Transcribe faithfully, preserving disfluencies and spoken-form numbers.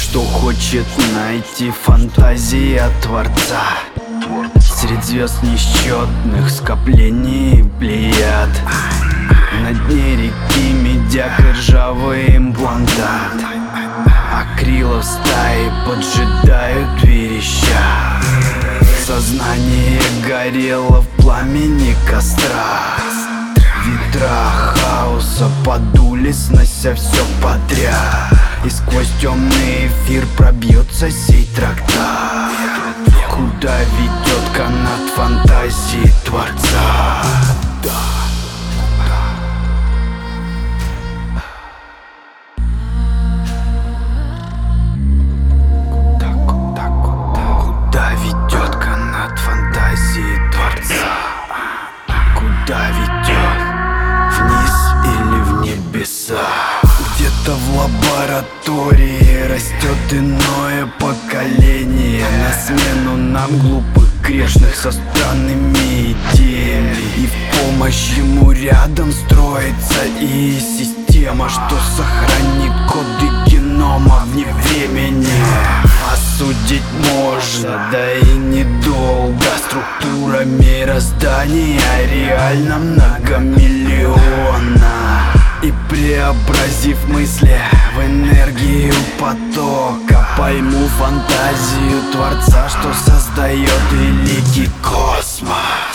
что хочет найти фантазия Творца средь звезд несчетных скоплений плеяд. На дне реки медяк и ржавый имплантат. Акрилов стаи поджидают вереща. Сознание горело в пламени костра. Ветра хаоса подули, снося все подряд. И сквозь темный эфир пробьется сей трактат. Куда ведет канат фантазии Творца? Куда ведет канат фантазии Творца? Куда ведет? Вниз или в небеса? Где-то в лаборатории растет иное поколение на смену нам, глупых грешных со странными идеями. И в помощь ему рядом строится и система, что сохранит коды генома вне времени. Осудить можно, да и недолго. Структура мироздания реально многомиллионна. И преобразив мысли в энергию потока, пойму фантазию Творца, что создает великий космос.